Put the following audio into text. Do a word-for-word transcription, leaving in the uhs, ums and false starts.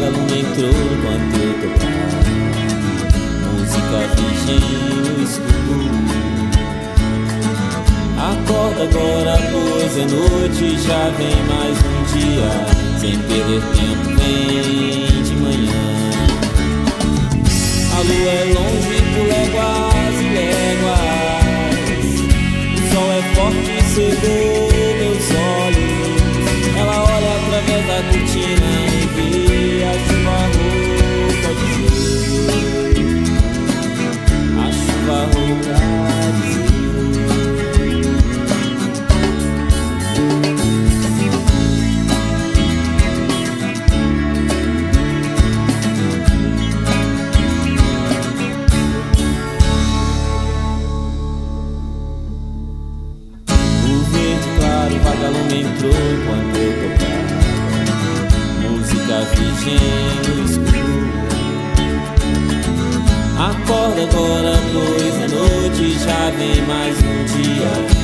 vagalume entrou enquanto eu tocava música virgem no escuro. Acorda agora, pois é noite, já vem mais um dia. Sem perder tempo, vem de manhã. A lua é longe por léguas e léguas. O sol é forte e cegou meus olhos. Ela olha através da cortina e vê a chuva rouca dizer. A chuva rouca dizer. O vagalume entrou enquanto eu tocava música virgem no escuro. Acorda agora, pois é noite, já vem mais um dia.